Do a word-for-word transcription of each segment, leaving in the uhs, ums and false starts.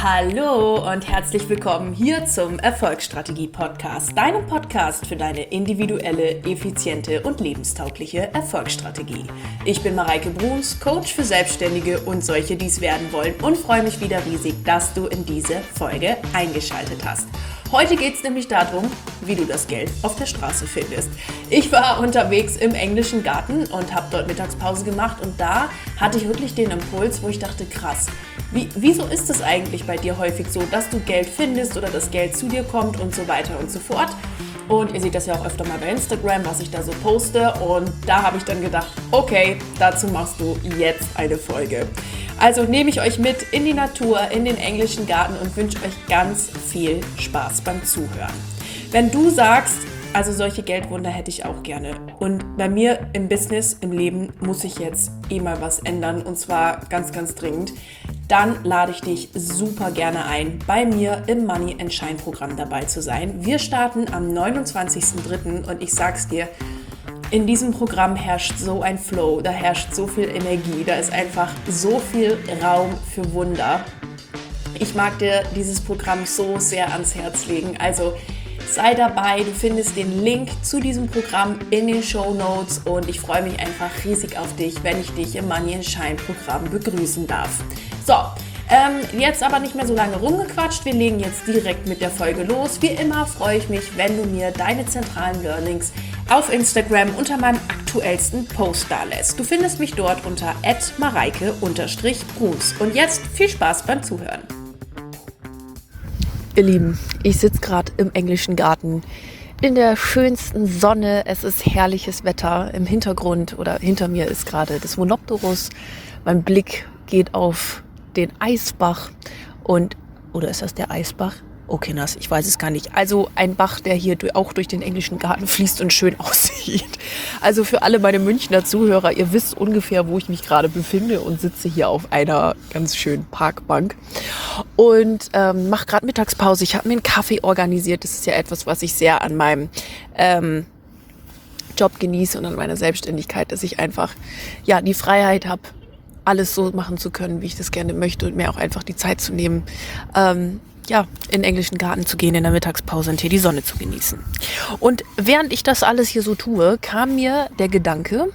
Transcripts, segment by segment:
Hallo und herzlich willkommen hier zum Erfolgsstrategie-Podcast, deinem Podcast für deine individuelle, effiziente und lebenstaugliche Erfolgsstrategie. Ich bin Mareike Bruns, Coach für Selbstständige und solche, die es werden wollen, und freue mich wieder riesig, dass du in diese Folge eingeschaltet hast. Heute geht es nämlich darum, wie du das Geld auf der Straße findest. Ich war unterwegs im englischen Garten und habe dort Mittagspause gemacht und da hatte ich wirklich den Impuls, wo ich dachte, krass, wie, wieso ist es eigentlich bei dir häufig so, dass du Geld findest oder das Geld zu dir kommt und so weiter und so fort. Und ihr seht das ja auch öfter mal bei Instagram, was ich da so poste, und da habe ich dann gedacht, okay, dazu machst du jetzt eine Folge. Also nehme ich euch mit in die Natur, in den englischen Garten und wünsche euch ganz viel Spaß beim Zuhören. Wenn du sagst, also solche Geldwunder hätte ich auch gerne, und bei mir im Business, im Leben muss ich jetzt eh mal was ändern, und zwar ganz, ganz dringend, dann lade ich dich super gerne ein, bei mir im Money and Shine Programm dabei zu sein. Wir starten am neunundzwanzigsten dritten und ich sag's dir, in diesem Programm herrscht so ein Flow, da herrscht so viel Energie, da ist einfach so viel Raum für Wunder. Ich mag dir dieses Programm so sehr ans Herz legen, also sei dabei, du findest den Link zu diesem Programm in den Shownotes und ich freue mich einfach riesig auf dich, wenn ich dich im Money and Shine Programm begrüßen darf. So, ähm, jetzt aber nicht mehr so lange rumgequatscht, wir legen jetzt direkt mit der Folge los. Wie immer freue ich mich, wenn du mir deine zentralen Learnings auf Instagram unter meinem aktuellsten Post dalässt. Du findest mich dort unter at mareike bruns. Und jetzt viel Spaß beim Zuhören. Ihr Lieben, ich sitze gerade im englischen Garten in der schönsten Sonne. Es ist herrliches Wetter. Im Hintergrund oder hinter mir ist gerade das Monopterus. Mein Blick geht auf den Eisbach und, oder ist das der Eisbach? Okay, nass, ich weiß es gar nicht. Also ein Bach, der hier auch durch den englischen Garten fließt und schön aussieht. Also für alle meine Münchner Zuhörer, ihr wisst ungefähr, wo ich mich gerade befinde und sitze hier auf einer ganz schönen Parkbank und ähm, mache gerade Mittagspause. Ich habe mir einen Kaffee organisiert. Das ist ja etwas, was ich sehr an meinem ähm, Job genieße und an meiner Selbstständigkeit, dass ich einfach ja die Freiheit habe, alles so machen zu können, wie ich das gerne möchte, und mir auch einfach die Zeit zu nehmen, ähm, ja, in den englischen Garten zu gehen, in der Mittagspause und hier die Sonne zu genießen. Und während ich das alles hier so tue, kam mir der Gedanke,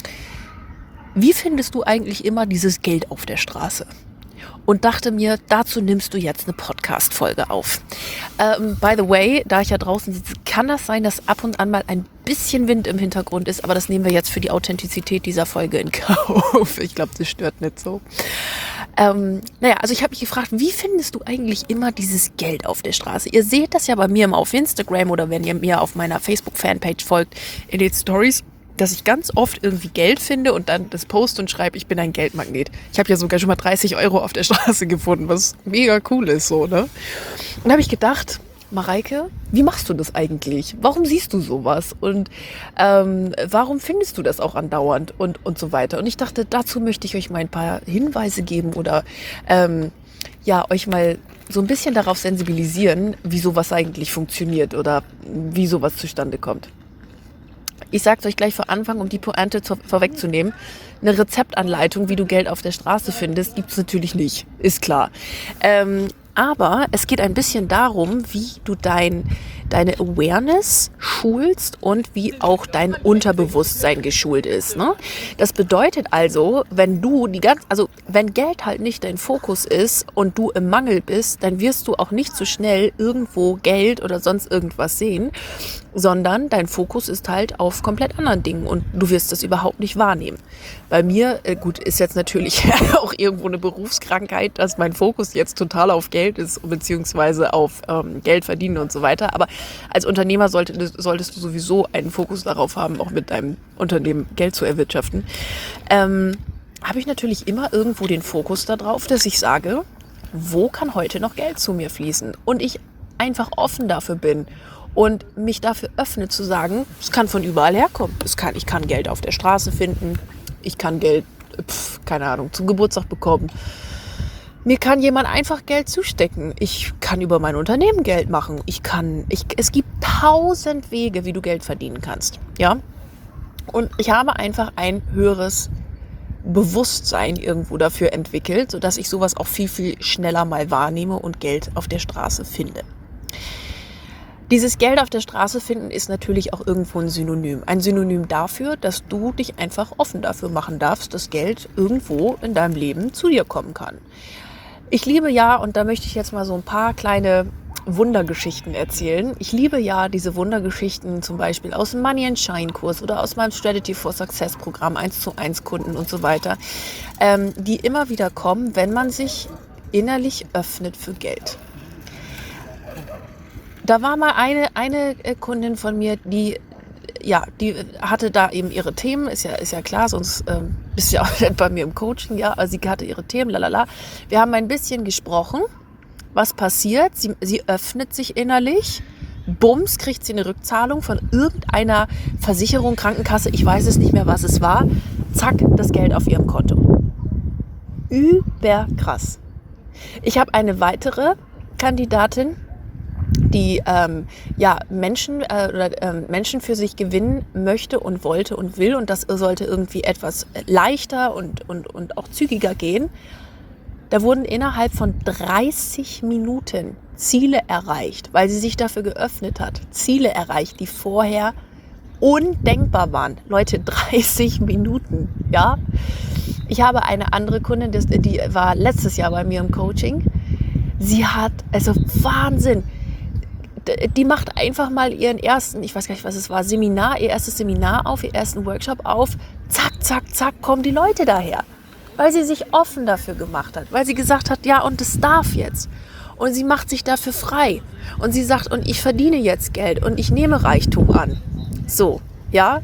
wie findest du eigentlich immer dieses Geld auf der Straße? Und dachte mir, dazu nimmst du jetzt eine Podcast-Folge auf. Ähm, by the way, da ich ja draußen sitze, kann das sein, dass ab und an mal ein bisschen Wind im Hintergrund ist, aber das nehmen wir jetzt für die Authentizität dieser Folge in Kauf. Ich glaube, das stört nicht so. Ähm, naja, also ich habe mich gefragt, wie findest du eigentlich immer dieses Geld auf der Straße? Ihr seht das ja bei mir immer auf Instagram oder wenn ihr mir auf meiner Facebook-Fanpage folgt, in den Stories, dass ich ganz oft irgendwie Geld finde und dann das poste und schreibe, ich bin ein Geldmagnet. Ich habe ja sogar schon mal dreißig Euro auf der Straße gefunden, was mega cool ist, so, ne? Und da habe ich gedacht, Mareike, wie machst du das eigentlich? Warum siehst du sowas? Und ähm, warum findest du das auch andauernd und, und so weiter? Und ich dachte, dazu möchte ich euch mal ein paar Hinweise geben oder ähm, ja, euch mal so ein bisschen darauf sensibilisieren, wie sowas eigentlich funktioniert oder wie sowas zustande kommt. Ich sage es euch gleich vor Anfang, um die Pointe zu, vorwegzunehmen. Eine Rezeptanleitung, wie du Geld auf der Straße findest, gibt es natürlich nicht, ist klar. Ähm, aber es geht ein bisschen darum, wie du dein, deine Awareness schulst und wie auch dein Unterbewusstsein geschult ist. Ne? Das bedeutet also, wenn du die ganz, also wenn Geld halt nicht dein Fokus ist und du im Mangel bist, dann wirst du auch nicht so schnell irgendwo Geld oder sonst irgendwas sehen, sondern dein Fokus ist halt auf komplett anderen Dingen und du wirst das überhaupt nicht wahrnehmen. Bei mir, äh, gut, ist jetzt natürlich auch irgendwo eine Berufskrankheit, dass mein Fokus jetzt total auf Geld ist, beziehungsweise auf ähm, Geld verdienen und so weiter. Aber als Unternehmer sollte, solltest du sowieso einen Fokus darauf haben, auch mit deinem Unternehmen Geld zu erwirtschaften. Ähm, habe ich natürlich immer irgendwo den Fokus darauf, dass ich sage, wo kann heute noch Geld zu mir fließen? Und ich einfach offen dafür bin und mich dafür öffne zu sagen, es kann von überall herkommen. Es kann, ich kann Geld auf der Straße finden, ich kann Geld, pf, keine Ahnung, zum Geburtstag bekommen. Mir kann jemand einfach Geld zustecken. Ich kann über mein Unternehmen Geld machen. Ich kann, ich, es gibt tausend Wege, wie du Geld verdienen kannst. Ja? Und ich habe einfach ein höheres Bewusstsein irgendwo dafür entwickelt, sodass ich sowas auch viel, viel schneller mal wahrnehme und Geld auf der Straße finde. Dieses Geld auf der Straße finden ist natürlich auch irgendwo ein Synonym. Ein Synonym dafür, dass du dich einfach offen dafür machen darfst, dass Geld irgendwo in deinem Leben zu dir kommen kann. Ich liebe ja, und da möchte ich jetzt mal so ein paar kleine Wundergeschichten erzählen. Ich liebe ja diese Wundergeschichten zum Beispiel aus dem Money and Shine Kurs oder aus meinem Strategy for Success Programm, eins zu eins Kunden und so weiter, ähm, die immer wieder kommen, wenn man sich innerlich öffnet für Geld. Da war mal eine, eine Kundin von mir, die, ja, die hatte da eben ihre Themen, ist ja, ist ja klar, sonst ähm, bist du ja auch nicht bei mir im Coaching, ja, also sie hatte ihre Themen, lalala. Wir haben ein bisschen gesprochen, was passiert, sie, sie öffnet sich innerlich, bums, kriegt sie eine Rückzahlung von irgendeiner Versicherung, Krankenkasse, ich weiß es nicht mehr, was es war, zack, das Geld auf ihrem Konto. Überkrass. Ich habe eine weitere Kandidatin, die ähm, ja, Menschen, äh, oder, ähm, Menschen für sich gewinnen möchte und wollte und will. Und das sollte irgendwie etwas leichter und, und, und auch zügiger gehen. Da wurden innerhalb von dreißig Minuten Ziele erreicht, weil sie sich dafür geöffnet hat. Ziele erreicht, die vorher undenkbar waren. Leute, dreißig Minuten, ja. Ich habe eine andere Kundin, die war letztes Jahr bei mir im Coaching. Sie hat, also Wahnsinn, die macht einfach mal ihren ersten, ich weiß gar nicht, was es war, Seminar, ihr erstes Seminar auf, ihr ersten Workshop auf. Zack, zack, zack, kommen die Leute daher. Weil sie sich offen dafür gemacht hat. Weil sie gesagt hat, ja, und es darf jetzt. Und sie macht sich dafür frei. Und sie sagt, und ich verdiene jetzt Geld und ich nehme Reichtum an. So, ja.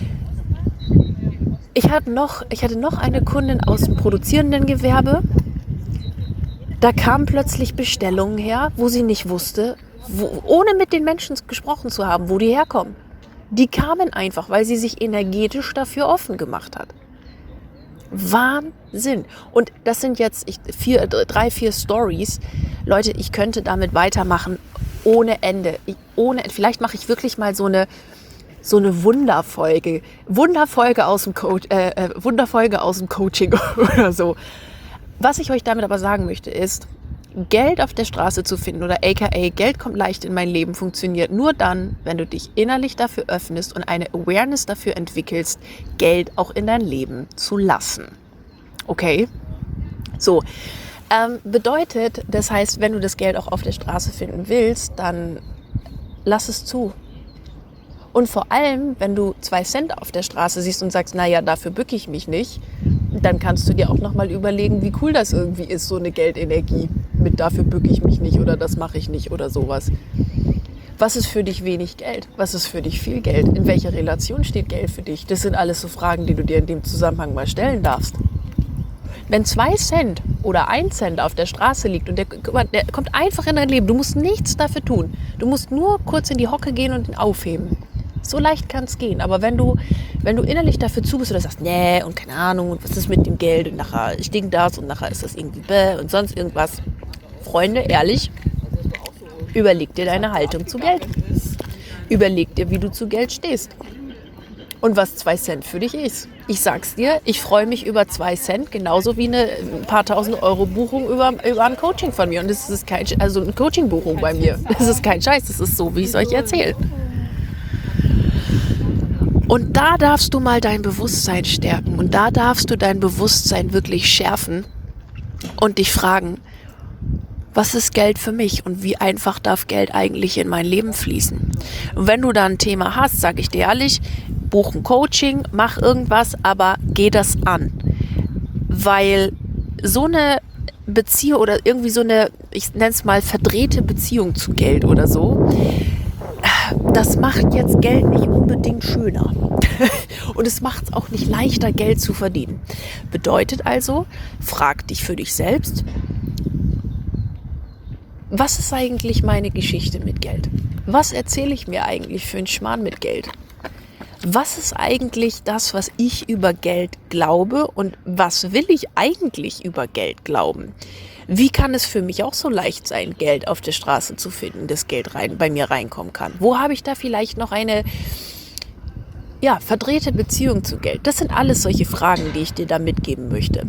Ich hatte noch, ich hatte noch eine Kundin aus dem produzierenden Gewerbe. Da kamen plötzlich Bestellungen her, wo sie nicht wusste, wo, ohne mit den Menschen gesprochen zu haben, wo die herkommen. Die kamen einfach, weil sie sich energetisch dafür offen gemacht hat. Wahnsinn. Und das sind jetzt ich, vier, drei, vier Stories. Leute, ich könnte damit weitermachen ohne Ende. Ich, ohne, vielleicht mache ich wirklich mal so eine, so eine Wunderfolge. Wunderfolge aus dem Co- äh, Wunderfolge aus dem Coaching oder so. Was ich euch damit aber sagen möchte ist, Geld auf der Straße zu finden oder aka Geld kommt leicht in mein Leben funktioniert nur dann, wenn du dich innerlich dafür öffnest und eine Awareness dafür entwickelst, Geld auch in dein Leben zu lassen. Okay? So, ähm, bedeutet, das heißt, wenn du das Geld auch auf der Straße finden willst, dann lass es zu. Und vor allem, wenn du zwei Cent auf der Straße siehst und sagst, naja, dafür bücke ich mich nicht, dann kannst du dir auch nochmal überlegen, wie cool das irgendwie ist, so eine Geldenergie mit dafür bücke ich mich nicht oder das mache ich nicht oder sowas. Was ist für dich wenig Geld? Was ist für dich viel Geld? In welcher Relation steht Geld für dich? Das sind alles so Fragen, die du dir in dem Zusammenhang mal stellen darfst. Wenn zwei Cent oder ein Cent auf der Straße liegt und der, der kommt einfach in dein Leben, du musst nichts dafür tun. Du musst nur kurz in die Hocke gehen und ihn aufheben. So leicht kann es gehen. Aber wenn du, wenn du innerlich dafür zu bist oder sagst, nee, und keine Ahnung, und was ist mit dem Geld und nachher stinkt das und nachher ist das irgendwie bäh und sonst irgendwas. Freunde, ehrlich, überleg dir deine Haltung zu Geld. Überleg dir, wie du zu Geld stehst. Und was zwei Cent für dich ist. Ich sag's dir, ich freue mich über zwei Cent, genauso wie eine ein paar tausend Euro Buchung über, über ein Coaching von mir. Und das ist kein, also eine Coaching-Buchung bei mir. Das ist kein Scheiß, das ist so, wie ich es euch erzähle. Und da darfst du mal dein Bewusstsein stärken. Und da darfst du dein Bewusstsein wirklich schärfen und dich fragen, was ist Geld für mich und wie einfach darf Geld eigentlich in mein Leben fließen? Und wenn du da ein Thema hast, sage ich dir ehrlich, buch ein Coaching, mach irgendwas, aber geh das an. Weil so eine Beziehung oder irgendwie so eine, ich nenne es mal verdrehte Beziehung zu Geld oder so, das macht jetzt Geld nicht unbedingt schöner. Und es macht es auch nicht leichter, Geld zu verdienen. Bedeutet also, frag dich für dich selbst, was ist eigentlich meine Geschichte mit Geld? Was erzähle ich mir eigentlich für einen Schmarrn mit Geld? Was ist eigentlich das, was ich über Geld glaube und was will ich eigentlich über Geld glauben? Wie kann es für mich auch so leicht sein, Geld auf der Straße zu finden, dass Geld rein, bei mir reinkommen kann? Wo habe ich da vielleicht noch eine, ja, verdrehte Beziehung zu Geld. Das sind alles solche Fragen, die ich dir da mitgeben möchte.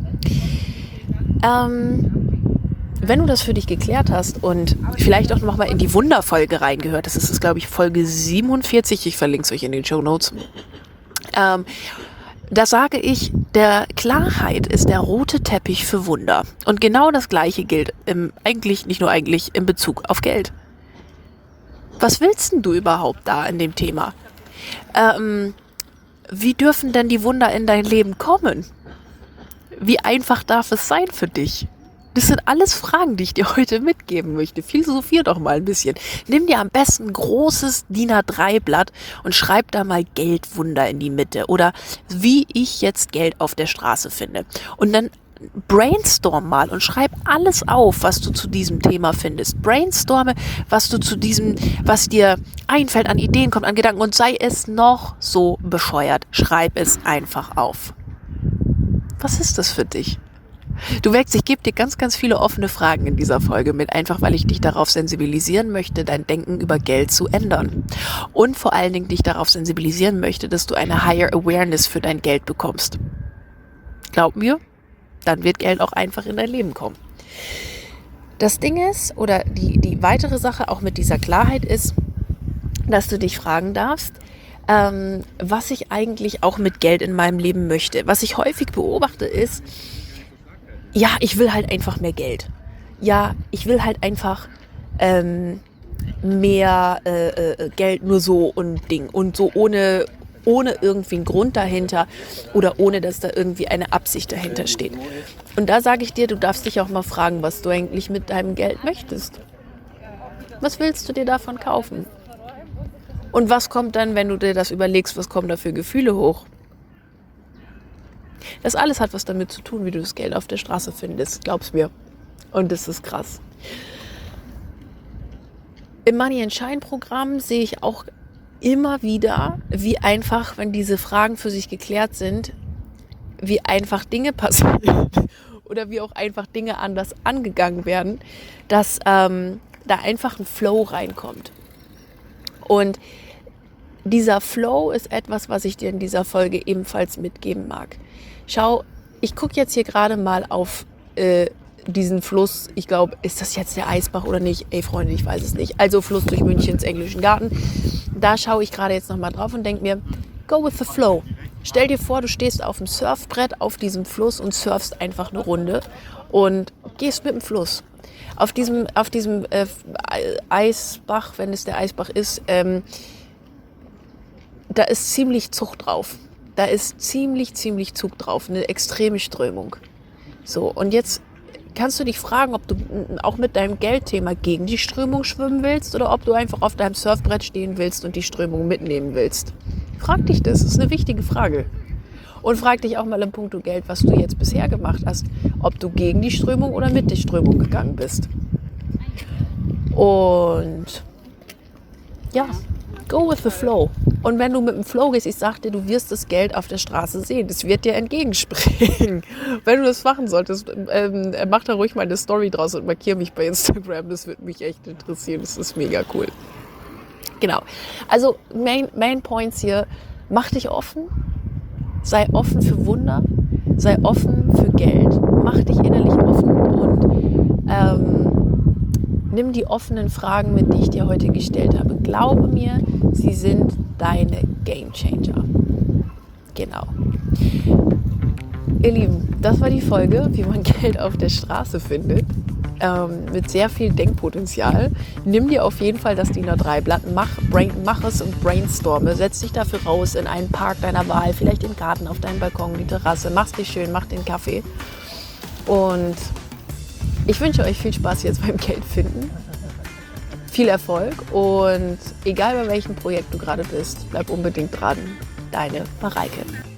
Ähm, wenn du das für dich geklärt hast und vielleicht auch noch mal in die Wunderfolge reingehört, das ist, glaube ich, Folge siebenundvierzig, ich verlinke es euch in den Shownotes, ähm, da sage ich, der Klarheit ist der rote Teppich für Wunder. Und genau das Gleiche gilt im, eigentlich, nicht nur eigentlich, in Bezug auf Geld. Was willst denn du überhaupt da in dem Thema? Ähm, wie dürfen denn die Wunder in dein Leben kommen? Wie einfach darf es sein für dich? Das sind alles Fragen, die ich dir heute mitgeben möchte. Philosophier doch mal ein bisschen. Nimm dir am besten ein großes D I N A drei Blatt und schreib da mal Geldwunder in die Mitte. Oder wie ich jetzt Geld auf der Straße finde. Und dann brainstorm mal und schreib alles auf, was du zu diesem Thema findest. Brainstorme, was du zu diesem, was dir einfällt, an Ideen kommt, an Gedanken. Und sei es noch so bescheuert, schreib es einfach auf. Was ist das für dich? Du merkst, ich gebe dir ganz, ganz viele offene Fragen in dieser Folge mit, einfach weil ich dich darauf sensibilisieren möchte, dein Denken über Geld zu ändern. Und vor allen Dingen dich darauf sensibilisieren möchte, dass du eine Higher Awareness für dein Geld bekommst. Glaub mir, dann wird Geld auch einfach in dein Leben kommen. Das Ding ist, oder die, die weitere Sache auch mit dieser Klarheit ist, dass du dich fragen darfst, ähm, was ich eigentlich auch mit Geld in meinem Leben möchte. Was ich häufig beobachte ist, ja, ich will halt einfach mehr Geld. Ja, ich will halt einfach ähm, mehr äh, äh, Geld nur so und Ding. Und so ohne, ohne irgendwie einen Grund dahinter oder ohne, dass da irgendwie eine Absicht dahinter steht. Und da sage ich dir, du darfst dich auch mal fragen, was du eigentlich mit deinem Geld möchtest. Was willst du dir davon kaufen? Und was kommt dann, wenn du dir das überlegst, was kommen da für Gefühle hoch? Das alles hat was damit zu tun, wie du das Geld auf der Straße findest, glaub's mir. Und das ist krass. Im Money and Shine Programm sehe ich auch immer wieder, wie einfach, wenn diese Fragen für sich geklärt sind, wie einfach Dinge passieren oder wie auch einfach Dinge anders angegangen werden, dass ähm, da einfach ein Flow reinkommt. Und dieser Flow ist etwas, was ich dir in dieser Folge ebenfalls mitgeben mag. Schau, ich gucke jetzt hier gerade mal auf äh, diesen Fluss. Ich glaube, ist das jetzt der Eisbach oder nicht? Ey, Freunde, ich weiß es nicht. Also Fluss durch Münchens englischen Garten. Da schaue ich gerade jetzt nochmal drauf und denke mir, go with the flow. Stell dir vor, du stehst auf dem Surfbrett auf diesem Fluss und surfst einfach eine Runde und gehst mit dem Fluss. Auf diesem, auf diesem äh, Eisbach, wenn es der Eisbach ist, ähm, da ist ziemlich Zug drauf. Da ist ziemlich, ziemlich Zug drauf. Eine extreme Strömung. So, und jetzt kannst du dich fragen, ob du auch mit deinem Geldthema gegen die Strömung schwimmen willst oder ob du einfach auf deinem Surfbrett stehen willst und die Strömung mitnehmen willst. Frag dich das. Das ist eine wichtige Frage. Und frag dich auch mal im Punkto Geld, was du jetzt bisher gemacht hast. Ob du gegen die Strömung oder mit der Strömung gegangen bist. Und ja, go with the flow. Und wenn du mit dem Flow gehst, ich sag dir, du wirst das Geld auf der Straße sehen. Das wird dir entgegenspringen. Wenn du das machen solltest, ähm, mach da ruhig mal eine Story draus und markiere mich bei Instagram. Das würde mich echt interessieren. Das ist mega cool. Genau. Also Main, Main Points hier. Mach dich offen. Sei offen für Wunder. Sei offen für Geld. Mach dich innerlich offen und ähm, nimm die offenen Fragen mit, die ich dir heute gestellt habe. Glaube mir, sie sind deine Gamechanger. Genau. Ihr Lieben, das war die Folge, wie man Geld auf der Straße findet. Ähm, mit sehr viel Denkpotenzial. Nimm dir auf jeden Fall das D I N A drei Blatt, mach, brain, mach es und brainstorme. Setz dich dafür raus in einen Park deiner Wahl, vielleicht im Garten, auf deinem Balkon, die Terrasse. Mach's dir schön, mach den Kaffee. Und ich wünsche euch viel Spaß jetzt beim Geld finden. Viel Erfolg und egal bei welchem Projekt du gerade bist, bleib unbedingt dran. Deine Mareike.